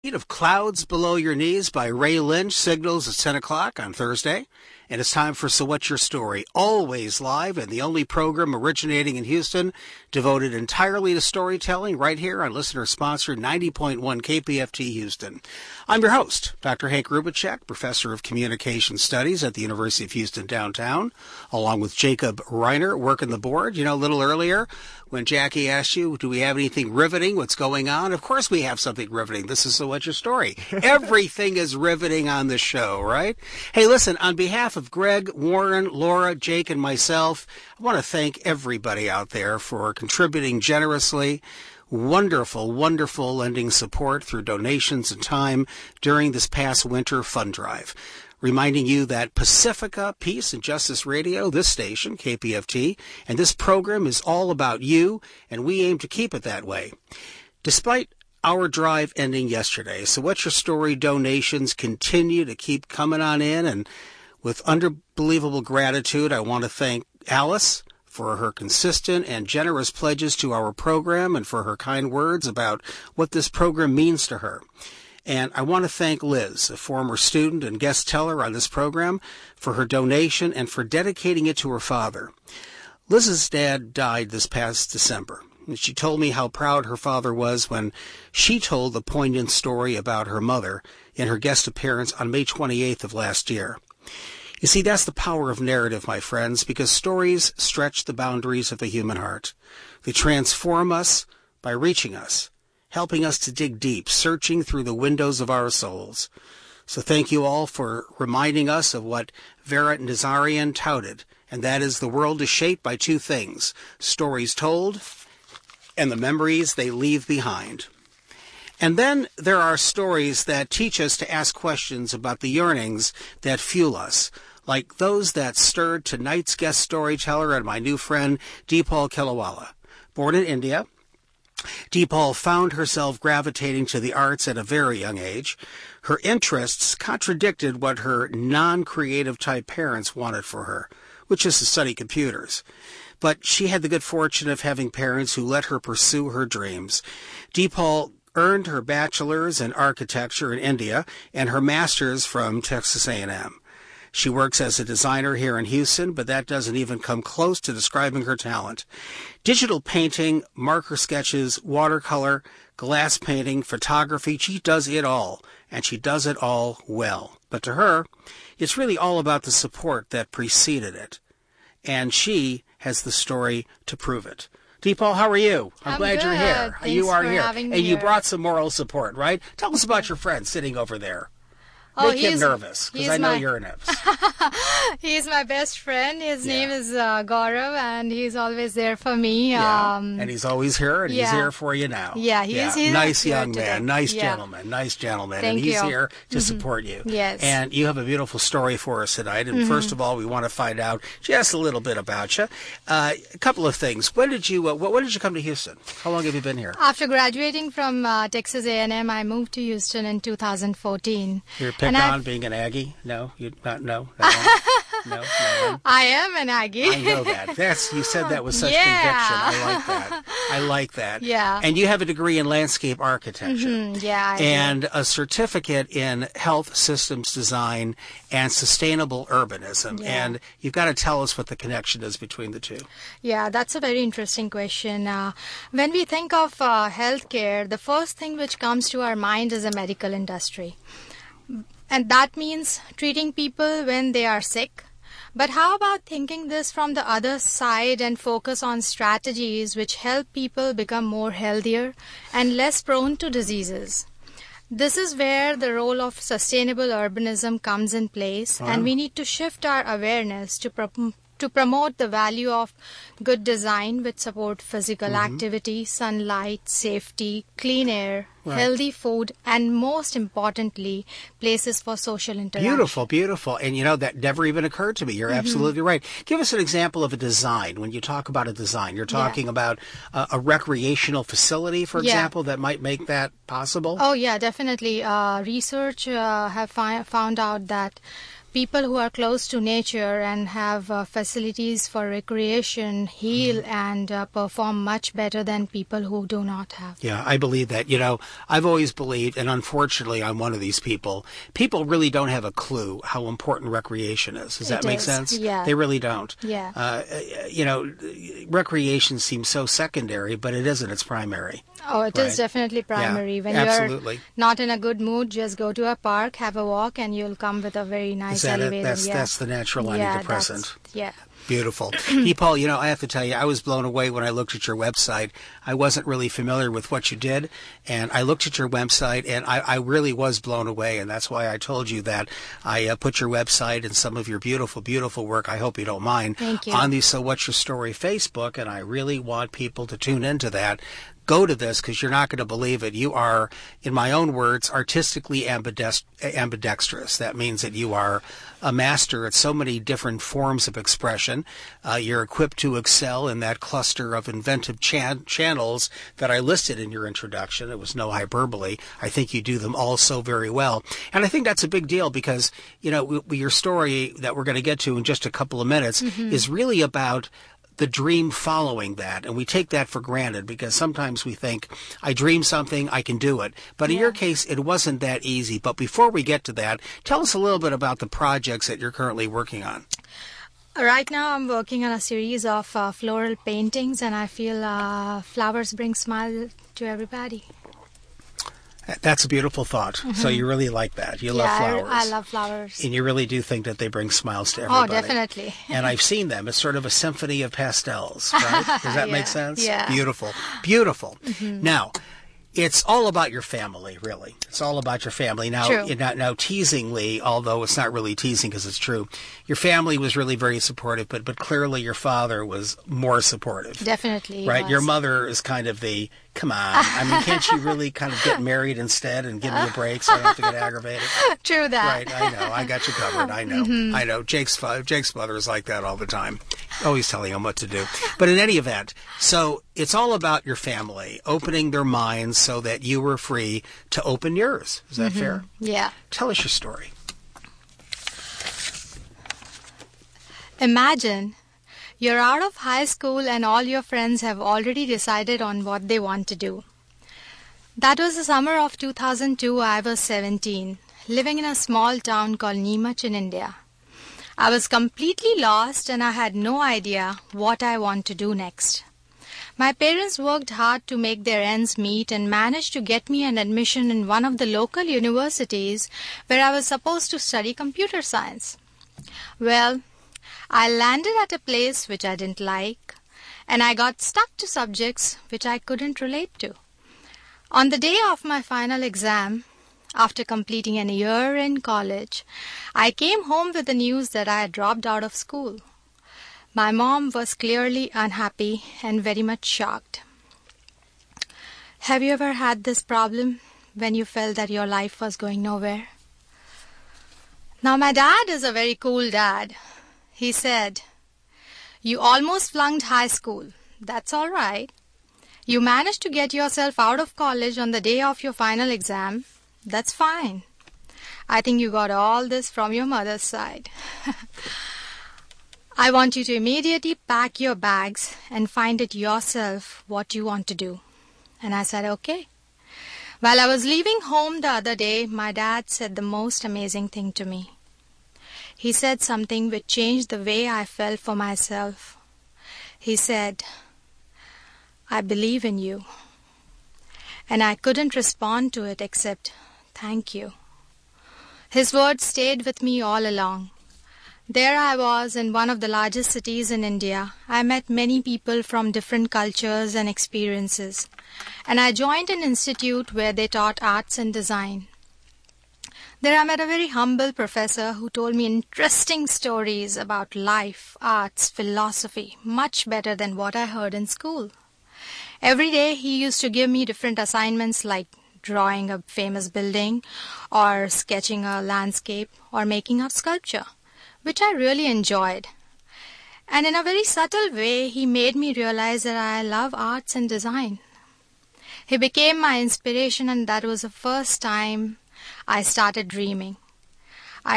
Of Clouds Below Your Knees by Ray Lynch signals at 10 o'clock on Thursday. And it's time for So What's Your Story? Always live and the only program originating in Houston devoted entirely to storytelling right here on listener-sponsored 90.1 KPFT Houston. I'm your host, Dr. Hank Rubicek, Professor of Communication Studies at the University of Houston downtown, along with Jacob Reiner working the board. You know, a little earlier when Jackie asked you, do we have anything riveting? What's going on? Of course we have something riveting. This is So What's Your Story? Everything is riveting on the show, right? Hey, listen, on behalf of Greg, Warren, Laura, Jake, and myself, I want to thank everybody out there for contributing generously. Wonderful, wonderful lending support through donations and time during this past winter fund drive. Reminding you that Pacifica, Peace and Justice Radio, this station, KPFT, and this program is all about you, and we aim to keep it that way. Despite our drive ending yesterday, So What's Your Story donations continue to keep coming on in, and with unbelievable gratitude, I want to thank Alice for her consistent and generous pledges to our program and for her kind words about what this program means to her. And I want to thank Liz, a former student and guest teller on this program, for her donation and for dedicating it to her father. Liz's dad died this past December, and she told me how proud her father was when she told the poignant story about her mother in her guest appearance on May 28th of last year. You see, that's the power of narrative, my friends, because stories stretch the boundaries of the human heart. They transform us by reaching us, helping us to dig deep, searching through the windows of our souls. So thank you all for reminding us of what Vera Nazarian touted, and that is the world is shaped by two things, stories told and the memories they leave behind. And then there are stories that teach us to ask questions about the yearnings that fuel us, like those that stirred tonight's guest storyteller and my new friend, Deepal Keliwala. Born in India, Deepal found herself gravitating to the arts at a very young age. Her interests contradicted what her non-creative type parents wanted for her, which is to study computers. But she had the good fortune of having parents who let her pursue her dreams. Deepal earned her bachelor's in architecture in India and her master's from Texas A&M. She works as a designer here in Houston, but that doesn't even come close to describing her talent. Digital painting, marker sketches, watercolor, glass painting, photography, she does it all, and she does it all well. But to her, it's really all about the support that preceded it, and she has the story to prove it. Deepal, how are you? I'm glad good. you're here. Thanks you are for here. having me and you here. brought some moral support, right? Tell us about your friend sitting over there. Oh, Make him nervous, because I know you're nervous. He's my best friend. His name is Gaurav, and he's always there for me. Yeah. And he's always here, and he's here for you now. Yeah, he's nice here young today. man, nice gentleman. Thank and he's you. here to support you. Yes. And you have a beautiful story for us tonight. And first of all, we want to find out just a little bit about you. A couple of things. When did you come to Houston? How long have you been here? After graduating from Texas A&M, I moved to Houston in 2014. You're picked on being an Aggie? No, you not. No. No. I am an Aggie. I know that. You said that with such conviction. I like that. Yeah. And you have a degree in landscape architecture. Yeah. And a certificate in health systems design and sustainable urbanism. Yeah. And you've got to tell us what the connection is between the two. Yeah, that's a very interesting question. When we think of healthcare, the first thing which comes to our mind is the medical industry. And that means treating people when they are sick. But how about thinking this from the other side and focus on strategies which help people become more healthier and less prone to diseases? This is where the role of sustainable urbanism comes in place, and we need to shift our awareness to promote the value of good design which support physical activity, sunlight, safety, clean air, healthy food, and most importantly, places for social interaction. Beautiful. And you know, that never even occurred to me. You're absolutely right. Give us an example of a design. When you talk about a design, you're talking about a recreational facility, for example, that might make that possible? Oh, yeah, definitely. Research have found out that people who are close to nature and have facilities for recreation heal and perform much better than people who do not have. Yeah, I believe that. You know, I've always believed, and unfortunately I'm one of these people, people really don't have a clue how important recreation is. Does that make sense? Yeah. They really don't. Yeah. You know, recreation seems so secondary, but it isn't. It's primary. Oh, it is definitely primary. Yeah, when absolutely. you're not in a good mood, just go to a park, have a walk, and you'll come with a very nice elevated. That's the natural antidepressant. Yeah. Beautiful. Hey, Paul, you know, I have to tell you, I was blown away when I looked at your website. I wasn't really familiar with what you did, and I looked at your website, and I really was blown away, and that's why I told you that I put your website and some of your beautiful, beautiful work, I hope you don't mind, Thank you. on the So What's Your Story Facebook, and I really want people to tune into that. Go to this because you're not going to believe it. You are, in my own words, artistically ambidextrous. That means that you are a master at so many different forms of expression. You're equipped to excel in that cluster of inventive channels that I listed in your introduction. It was no hyperbole. I think you do them all so very well. And I think that's a big deal because, you know, your story that we're going to get to in just a couple of minutes is really about the dream following that, and we take that for granted because sometimes we think, I dream something, I can do it. But in your case, it wasn't that easy. But before we get to that, tell us a little bit about the projects that you're currently working on. Right now I'm working on a series of floral paintings, and I feel flowers bring smile to everybody. That's a beautiful thought. So you really like that. You love flowers. I love flowers. And you really do think that they bring smiles to everybody. Oh, definitely. And I've seen them. It's sort of a symphony of pastels, right? Does that make sense? Yeah. Beautiful. Beautiful. Now, it's all about your family, really. It's all about your family. Now, True. now teasingly, although it's not really teasing because it's true, your family was really very supportive, but clearly your father was more supportive. Definitely. Right? Your mother is kind of the, come on. I mean, can't you really kind of get married instead and give me a break so I don't have to get aggravated? True that. Right, I know. I got you covered. I know. I know. Jake's mother is like that all the time. Always telling him what to do. But in any event, so it's all about your family, opening their minds so that you were free to open yours. Is that fair? Yeah. Tell us your story. Imagine you're out of high school and all your friends have already decided on what they want to do. That was the summer of 2002. I was 17, living in a small town called Neemuch in India. I was completely lost and I had no idea what I want to do next. My parents worked hard to make their ends meet and managed to get me an admission in one of the local universities where I was supposed to study computer science. Well, I landed at a place which I didn't like, and I got stuck to subjects which I couldn't relate to. On the day of my final exam, after completing a year in college, I came home with the news that I had dropped out of school. My mom was clearly unhappy and very much shocked. Have you ever had this problem when you felt that your life was going nowhere? Now, my dad is a very cool dad. He said, "You almost flunked high school. That's all right. You managed to get yourself out of college on the day of your final exam. That's fine. I think you got all this from your mother's side. I want you to immediately pack your bags and find it yourself what you want to do." And I said, okay. While I was leaving home the other day, my dad said the most amazing thing to me. He said something which changed the way I felt for myself. He said, "I believe in you." And I couldn't respond to it except, "Thank you." His words stayed with me all along. There I was in one of the largest cities in India. I met many people from different cultures and experiences, and I joined an institute where they taught arts and design. There I met a very humble professor who told me interesting stories about life, arts, philosophy, much better than what I heard in school. Every day he used to give me different assignments like drawing a famous building or sketching a landscape or making a sculpture, which I really enjoyed. And in a very subtle way, he made me realize that I love arts and design. He became my inspiration, and that was the first time I started dreaming. I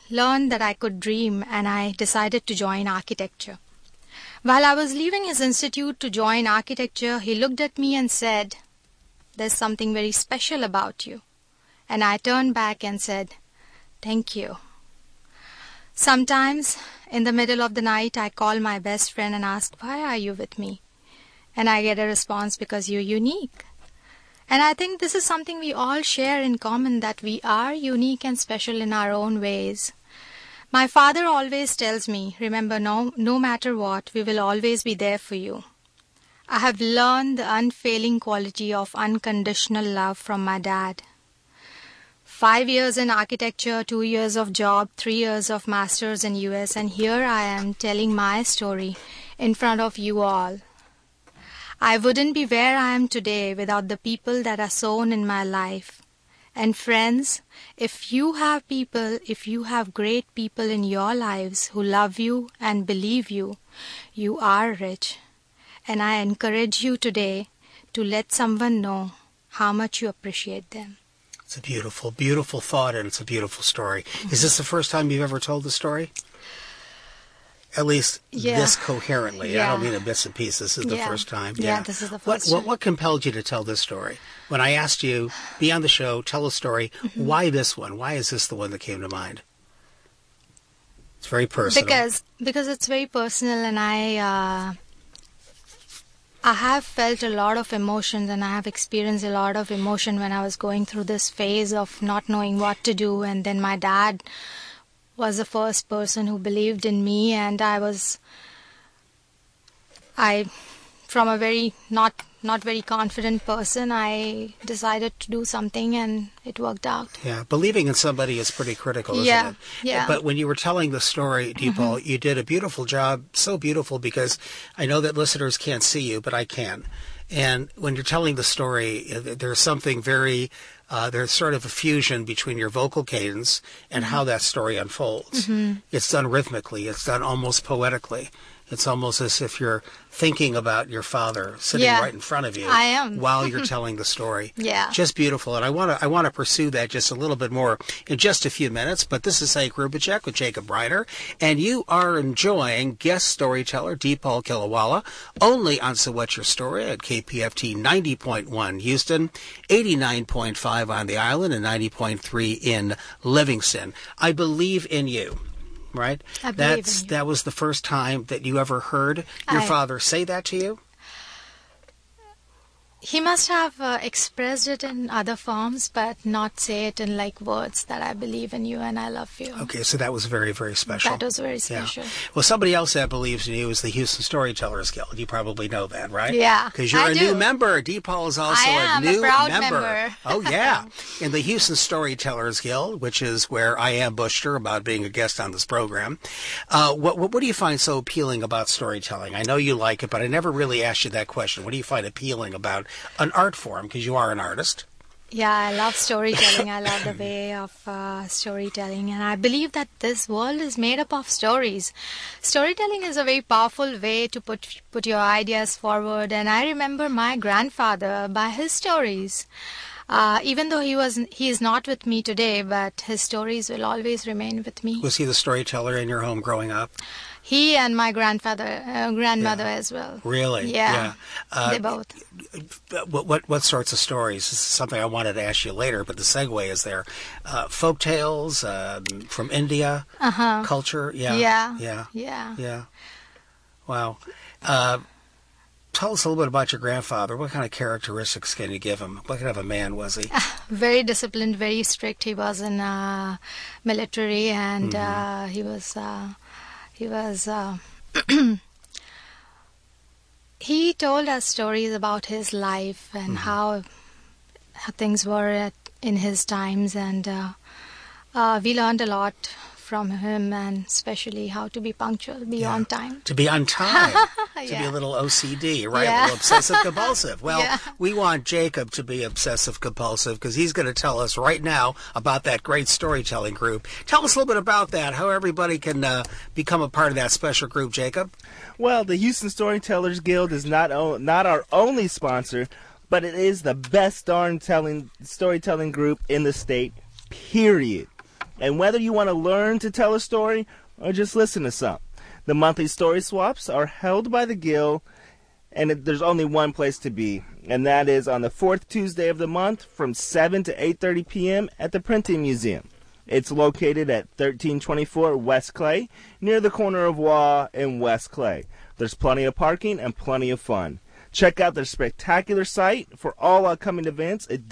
learned that I could dream, and I decided to join architecture. While I was leaving his institute to join architecture, he looked at me and said, "There's something very special about you." And I turned back and said, "Thank you." Sometimes, in the middle of the night, I call my best friend and ask, "Why are you with me?" And I get a response, "Because you're unique." And I think this is something we all share in common, that we are unique and special in our own ways. My father always tells me, remember, no matter what, we will always be there for you. I have learned the unfailing quality of unconditional love from my dad. 5 years in architecture, 2 years of job, 3 years of masters in US, and here I am telling my story in front of you all. I wouldn't be where I am today without the people that are sown in my life. And friends, if you have great people in your lives who love you and believe you, you are rich. And I encourage you today to let someone know how much you appreciate them. It's a beautiful, beautiful thought, and it's a beautiful story. Is this the first time you've ever told the story? At least this coherently. Yeah. I don't mean in bits and pieces. This is the first time. Yeah, this is the first time. What compelled you to tell this story? When I asked you, be on the show, tell a story, why this one? Why is this the one that came to mind? It's very personal. Because it's very personal, and I have felt a lot of emotions, and I have experienced a lot of emotion when I was going through this phase of not knowing what to do. And then my dad was the first person who believed in me, and from a very not very confident person, I decided to do something, and it worked out. Yeah, believing in somebody is pretty critical, isn't it? Yeah. But when you were telling the story, Deepal, you did a beautiful job, so beautiful, because I know that listeners can't see you, but I can. And when you're telling the story, there's something very, there's sort of a fusion between your vocal cadence and how that story unfolds. It's done rhythmically. It's done almost poetically. It's almost as if you're thinking about your father sitting right in front of you. I am. While you're telling the story. Yeah. Just beautiful. And I want to pursue that just a little bit more in just a few minutes. But this is Hank Rubicek with Jacob Reiter, and you are enjoying guest storyteller Deepal Kilawala only on So What's Your Story at KPFT 90.1 Houston, 89.5 on the island, and 90.3 in Livingston. I believe in you. Right? I believe in you. That was the first time that you ever heard your father say that to you? He must have expressed it in other forms, but not say it in like words that I believe in you and I love you. Okay, so that was very, very special. That was very special. Yeah. Well, somebody else that believes in you is the Houston Storytellers Guild. You probably know that, right? Yeah, because you're a new member. Deepal is also a new proud member. Oh, yeah. In the Houston Storytellers Guild, which is where I ambushed her about being a guest on this program. What do you find so appealing about storytelling? I know you like it, but I never really asked you that question. What do you find appealing about an art form, because you are an artist? Yeah, I love storytelling. I love the way of storytelling, and I believe that this world is made up of stories. Storytelling is a very powerful way to put your ideas forward, and I remember my grandfather by his stories. Even though he is not with me today, but his stories will always remain with me. Was he the storyteller in your home growing up? He and my grandmother as well. Really? Yeah. They both. What sorts of stories? This is something I wanted to ask you later, but the segue is there. Folk tales from India, culture. Yeah. Wow. Tell us a little bit about your grandfather. What kind of characteristics can you give him? What kind of a man was he? Very disciplined, very strict. He was in military, and he was he told us stories about his life and how things were in his times, and we learned a lot from him, and especially how to be punctual, be on time. To be on time. To be a little OCD, right? A little obsessive-compulsive. Well, we want Jacob to be obsessive-compulsive because he's going to tell us right now about that great storytelling group. Tell us a little bit about that, how everybody can become a part of that special group, Jacob. Well, the Houston Storytellers Guild is not our only sponsor, but it is the best storytelling group in the state, period. And whether you want to learn to tell a story or just listen to some, the monthly story swaps are held by the Guild, and there's only one place to be, and that is on the fourth Tuesday of the month from 7 to 8:30 p.m. at the Printing Museum. It's located at 1324 West Clay, near the corner of Waugh and West Clay. There's plenty of parking and plenty of fun. Check out their spectacular site for all upcoming events at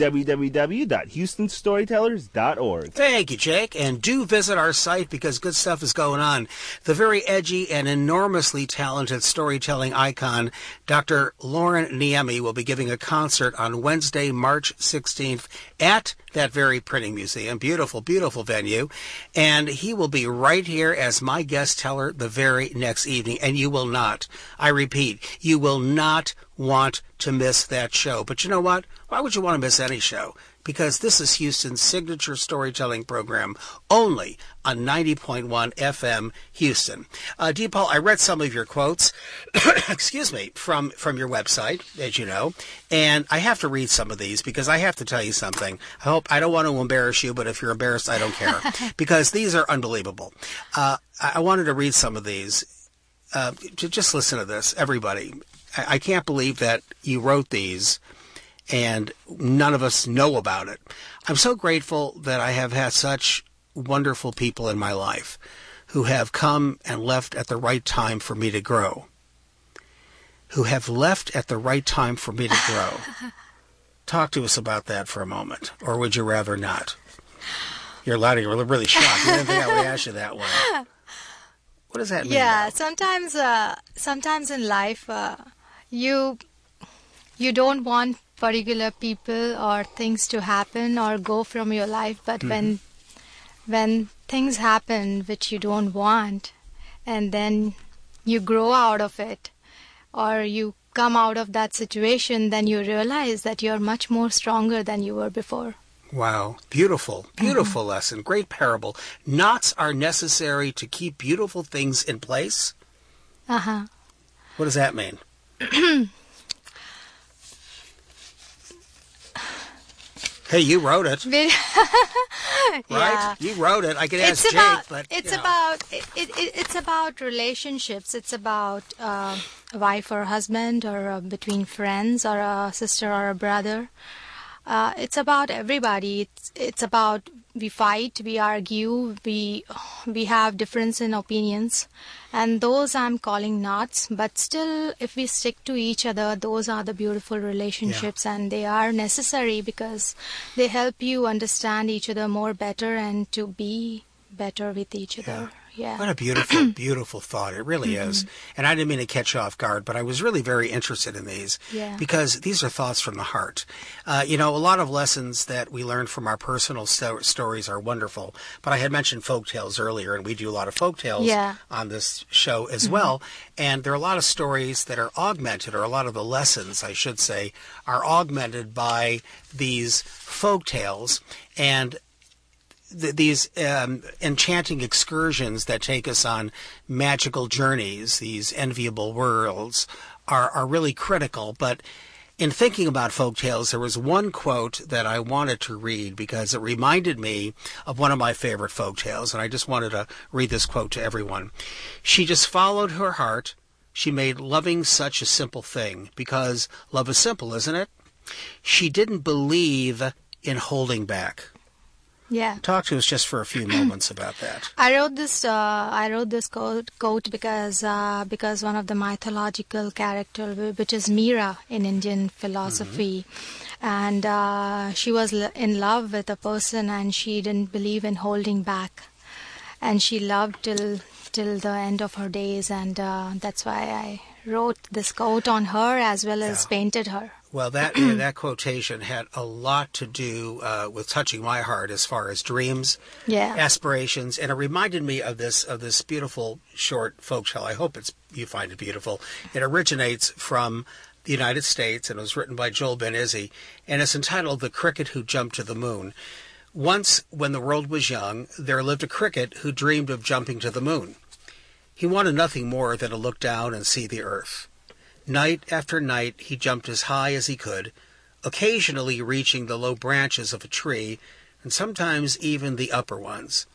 www.houstonstorytellers.org. Thank you, Jake. And do visit our site because good stuff is going on. The very edgy and enormously talented storytelling icon, Dr. Lauren Niemi, will be giving a concert on Wednesday, March 16th at that very Printing Museum. Beautiful, beautiful venue. And he will be right here as my guest teller the very next evening. And you will not, I repeat, you will not want to miss that show. But you know what? Why would you want to miss any show? Because this is Houston's signature storytelling program, only on 90.1 FM Houston. Deepal, I read some of your quotes, excuse me, from your website, as you know, and I have to read some of these because I have to tell you something. I don't want to embarrass you, but if you're embarrassed, I don't care, because these are unbelievable. I wanted to read some of these. Just listen to this, everybody. I can't believe that you wrote these and none of us know about it. I'm so grateful that I have had such wonderful people in my life who have come and left at the right time for me to grow. Who have left at the right time for me to grow. Talk to us about that for a moment, or would you rather not? You're really shocked. You didn't think I would ask you that one. What does that mean? Yeah, sometimes in life, you don't want particular people or things to happen or go from your life, but when things happen which you don't want, and then you grow out of it or you come out of that situation, then you realize that you're much more stronger than you were before. Wow. Beautiful, beautiful lesson. Great parable. Knots are necessary to keep beautiful things in place. Uh-huh. What does that mean? Hey, you wrote it. Right? Yeah. You wrote it. I could ask Jake, but it's about relationships. It's about a wife or husband, or between friends, or a sister or a brother. It's about everybody. It's about, we fight, we argue, we have difference in opinions, and those I'm calling knots. But still, if we stick to each other, those are the beautiful relationships, and they are necessary because they help you understand each other more better and to be better with each other. Yeah. What a beautiful, beautiful thought. It really is. And I didn't mean to catch you off guard, but I was really very interested in these because these are thoughts from the heart. A lot of lessons that we learn from our personal stories are wonderful. But I had mentioned folk tales earlier, and we do a lot of folk tales on this show as well. And there are a lot of stories that are augmented, or a lot of the lessons, I should say, are augmented by these folk tales. And these enchanting excursions that take us on magical journeys, these enviable worlds, are really critical. But in thinking about folk tales, there was one quote that I wanted to read because it reminded me of one of my favorite folk tales, and I just wanted to read this quote to everyone. She just followed her heart. She made loving such a simple thing, because love is simple, isn't it? She didn't believe in holding back. Yeah. Talk to us just for a few moments about that. I wrote this quote because one of the mythological character, which is Meera in Indian philosophy, and she was in love with a person, and she didn't believe in holding back, and she loved till the end of her days, and that's why I wrote this quote on her as well as painted her. Well, that quotation had a lot to do with touching my heart as far as dreams, aspirations, and it reminded me of this beautiful short folk tale. I hope you find it beautiful. It originates from the United States, and it was written by Joel Ben-Izzy, and it's entitled "The Cricket Who Jumped to the Moon." Once, when the world was young, there lived a cricket who dreamed of jumping to the moon. He wanted nothing more than to look down and see the earth. Night after night he jumped as high as he could, occasionally reaching the low branches of a tree, and sometimes even the upper ones.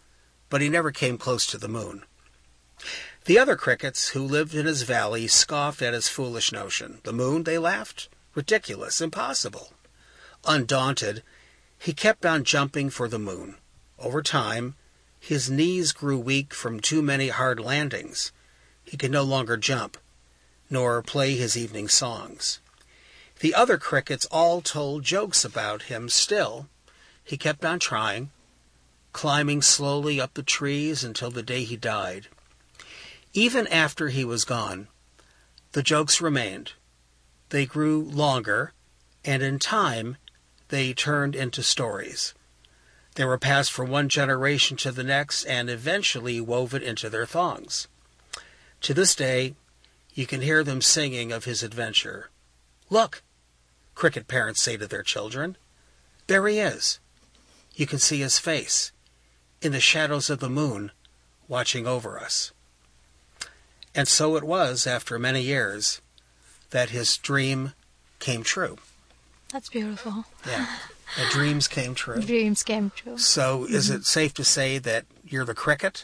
but he never came close to the moon. The other crickets who lived in his valley scoffed at his foolish notion. The moon, they laughed. Ridiculous, impossible. Undaunted, he kept on jumping for the moon. Over time, his knees grew weak from too many hard landings. He could no longer jump, nor play his evening songs. The other crickets all told jokes about him. Still, he kept on trying, climbing slowly up the trees until the day he died. Even after he was gone, the jokes remained. They grew longer, and in time, they turned into stories. They were passed from one generation to the next and eventually woven into their thongs. To this day, you can hear them singing of his adventure. "Look," cricket parents say to their children, "there he is. You can see his face in the shadows of the moon watching over us." And so it was, after many years, that his dream came true. That's beautiful. Yeah. The dreams came true. Dreams came true. So is it safe to say that you're the cricket?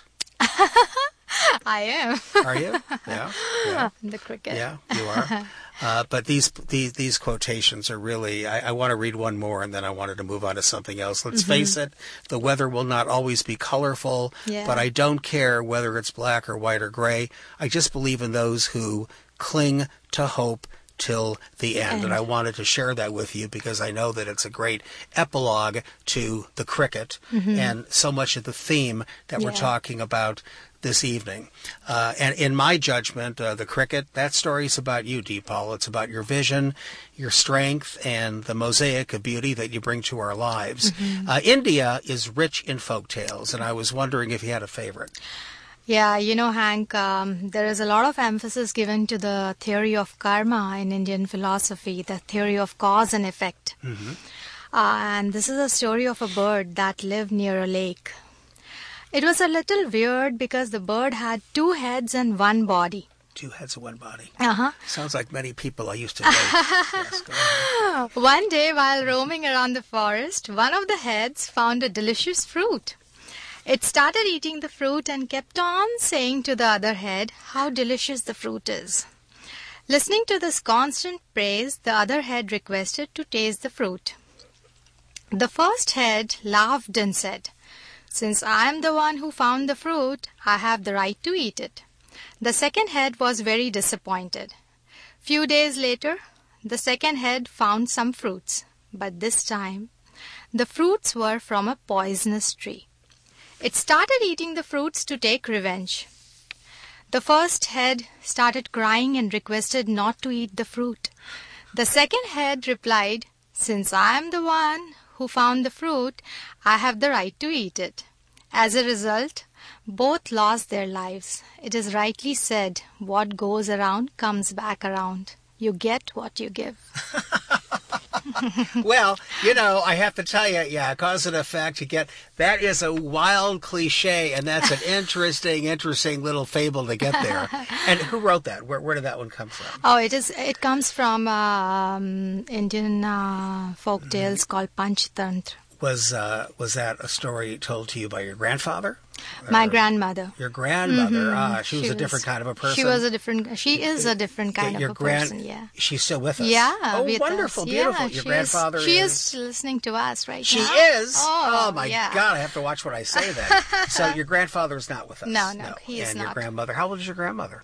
I am. Are you? Yeah. The cricket. Yeah, you are. But these quotations are really, I want to read one more and then I wanted to move on to something else. Let's face it, the weather will not always be colorful, but I don't care whether it's black or white or gray. I just believe in those who cling to hope till the end. And I wanted to share that with you because I know that it's a great epilogue to the cricket and so much of the theme that we're talking about this evening. And in my judgment, the cricket, that story is about you, Deepal. It's about your vision, your strength, and the mosaic of beauty that you bring to our lives. India is rich in folk tales, and I was wondering if you had a favorite. Yeah, Hank, there is a lot of emphasis given to the theory of karma in Indian philosophy, the theory of cause and effect. And this is a story of a bird that lived near a lake. It was a little weird because the bird had 2 heads and 1 body. 2 heads and 1 body. Uh-huh. Sounds like many people I used to date. Yes, go ahead. One day, while roaming around the forest, one of the heads found a delicious fruit. It started eating the fruit and kept on saying to the other head how delicious the fruit is. Listening to this constant praise, the other head requested to taste the fruit. The first head laughed and said, "Since I am the one who found the fruit, I have the right to eat it." The second head was very disappointed. Few days later, the second head found some fruits, but this time, the fruits were from a poisonous tree. It started eating the fruits to take revenge. The first head started crying and requested not to eat the fruit. The second head replied, "Since I am the one who found the fruit, I have the right to eat it." As a result, both lost their lives. It is rightly said, what goes around comes back around. You get what you give. Well, I have to tell you, cause and effect, that is a wild cliche, and that's an interesting little fable to get there. And who wrote that? Where did that one come from? Oh, it comes from Indian folk tales called Panchtantra. Was that a story told to you by your grandfather? My grandmother. Your grandmother. She was a different kind of a person. She is a different kind of a person. Yeah. She's still with us. Yeah. Oh, with wonderful, us. beautiful. Yeah, Your grandfather she is listening to us right now. She is. Oh my God! I have to watch what I say then. So your grandfather is not with us. No, he is and not. Your grandmother. How old is your grandmother?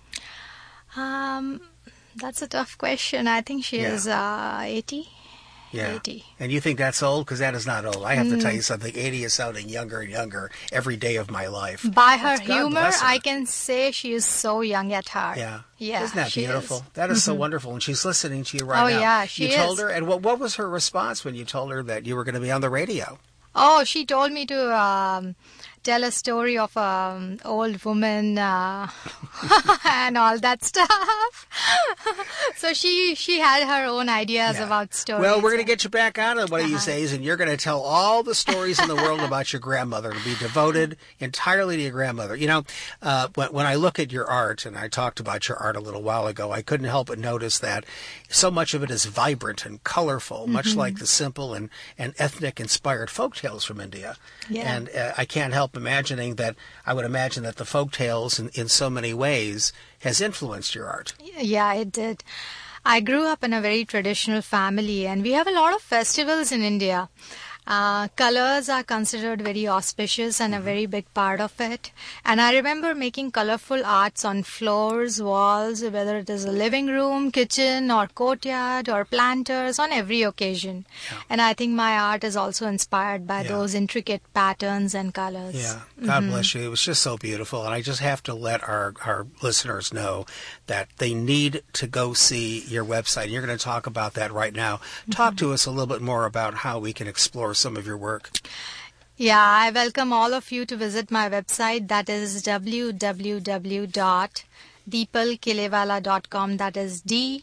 That's a tough question. I think she is 80. Yeah. 80. And you think that's old? Because that is not old. I have to tell you something. 80 is sounding younger and younger every day of my life. By her humor, I can say she is so young at heart. Yeah. Yeah. Isn't that beautiful? Is. That is so wonderful. And she's listening to you right now. Oh, yeah, she is. You told her? And what was her response when you told her that you were going to be on the radio? Oh, she told me to tell a story of an old woman and all that stuff. So she had her own ideas about stories. Well, we're going to get you back on it one of these days, and you're going to tell all the stories in the world about your grandmother and be devoted entirely to your grandmother. When I look at your art, and I talked about your art a little while ago, I couldn't help but notice that so much of it is vibrant and colorful, much like the simple and ethnic-inspired folk tales from India. Yeah. And I can't help help imagining that. I would imagine that the folk tales in so many ways has influenced your art. Yeah, it did. I grew up in a very traditional family, and we have a lot of festivals in India. Colors are considered very auspicious and a very big part of it. And I remember making colorful arts on floors, walls, whether it is a living room, kitchen, or courtyard, or planters, on every occasion. Yeah. And I think my art is also inspired by those intricate patterns and colors. Yeah, God bless you. It was just so beautiful. And I just have to let our listeners know that they need to go see your website. And you're going to talk about that right now. Talk to us a little bit more about how we can explore some of your work. Yeah, I welcome all of you to visit my website. That is www.deepalkilewala.com. That is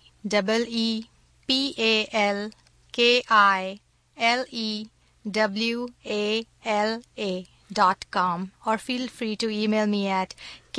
DEEPALKILEWALA.com. Or feel free to email me at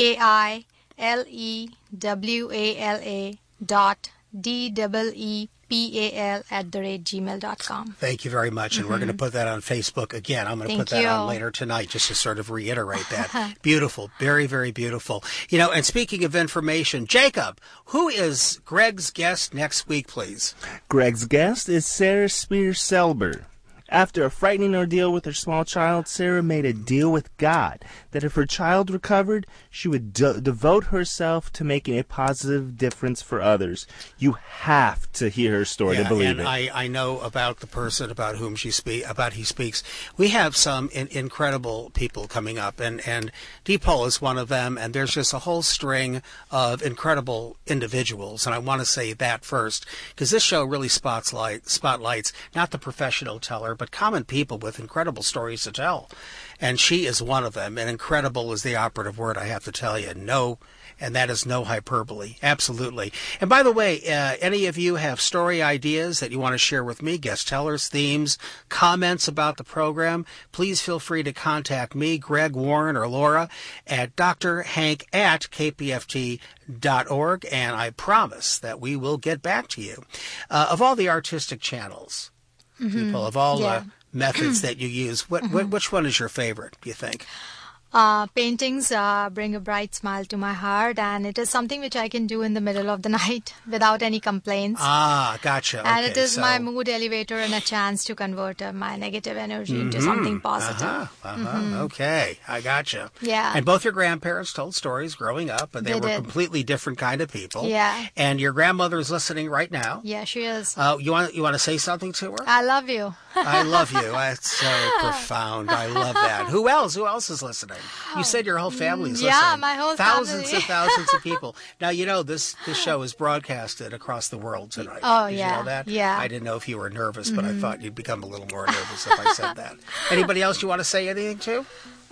KILEWALA.DEEPAL@gmail.com. Thank you very much. And we're going to put that on Facebook again. I'm going to put that on later tonight just to sort of reiterate that. Beautiful. Very, very beautiful. You know, and speaking of information, Jacob, who is Greg's guest next week, please? Greg's guest is Sarah Spear-Selber. After a frightening ordeal with her small child, Sarah made a deal with God that if her child recovered, she would devote herself to making a positive difference for others. You have to hear her story to believe it. I know about the person about whom he speaks. We have some incredible people coming up, and Deepal is one of them, and there's just a whole string of incredible individuals, and I want to say that first, because this show really spotlights not the professional teller, but common people with incredible stories to tell. And she is one of them. And incredible is the operative word, I have to tell you. No, and that is no hyperbole. Absolutely. And by the way, any of you have story ideas that you want to share with me, guest tellers, themes, comments about the program, please feel free to contact me, Greg, Warren, or Laura at drhank@kpft.org, and I promise that we will get back to you. Of all the artistic channels, people, of all the methods that you use, which one is your favorite, do you think? Paintings bring a bright smile to my heart, and it is something which I can do in the middle of the night without any complaints. Ah, gotcha. And it is my mood elevator and a chance to convert my negative energy into something positive. Okay, I gotcha. Yeah. And both your grandparents told stories growing up, and they were completely different kind of people. Yeah. And your grandmother is listening right now. Yeah, she is. You want to say something to her? I love you. I love you. That's so profound. I love that. Who else? Who else is listening? You said your whole family is listening. Yeah, my whole thousands family. and thousands of people. Now, you know, this show is broadcasted across the world tonight. Oh, Did yeah. you know that? Yeah. I didn't know if you were nervous, but I thought you'd become a little more nervous if I said that. Anybody else you want to say anything to?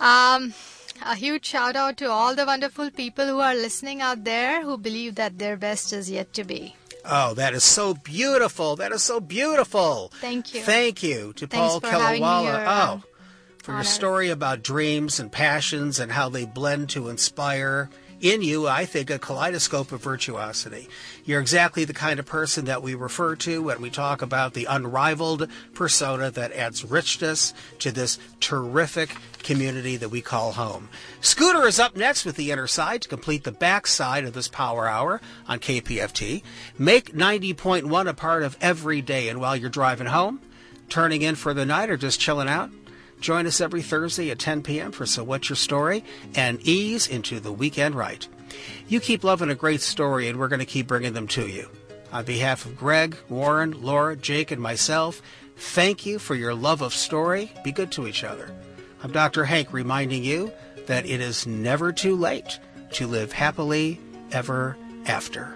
A huge shout out to all the wonderful people who are listening out there who believe that their best is yet to be. Oh, that is so beautiful. That is so beautiful. Thank you. Thank you to Thanks Paul for having me Kilewala. here, For your story about dreams and passions and how they blend to inspire in you, I think, a kaleidoscope of virtuosity. You're exactly the kind of person that we refer to when we talk about the unrivaled persona that adds richness to this terrific community that we call home. Scooter is up next with The Inner Side to complete the backside of this power hour on KPFT. Make 90.1 a part of every day, and while you're driving home, turning in for the night, or just chilling out, join us every Thursday at 10 p.m. for So What's Your Story, and ease into the weekend right. You keep loving a great story, and we're going to keep bringing them to you. On behalf of Greg, Warren, Laura, Jake, and myself, thank you for your love of story. Be good to each other. I'm Dr. Hank, reminding you that it is never too late to live happily ever after.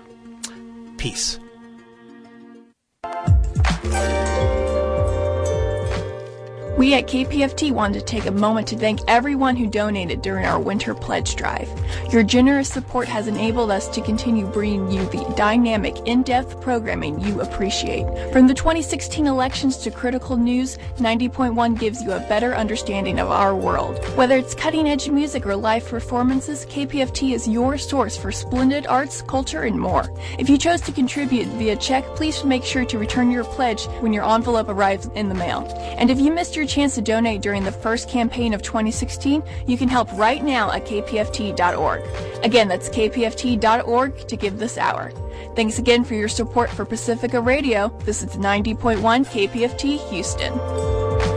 Peace. We at KPFT wanted to take a moment to thank everyone who donated during our winter pledge drive. Your generous support has enabled us to continue bringing you the dynamic, in-depth programming you appreciate. From the 2016 elections to critical news, 90.1 gives you a better understanding of our world. Whether it's cutting-edge music or live performances, KPFT is your source for splendid arts, culture, and more. If you chose to contribute via check, please make sure to return your pledge when your envelope arrives in the mail. And if you missed your your chance to donate during the first campaign of 2016, you can help right now at kpft.org. Again, that's kpft.org to give this hour. Thanks again for your support for Pacifica Radio. This is 90.1 KPFT Houston.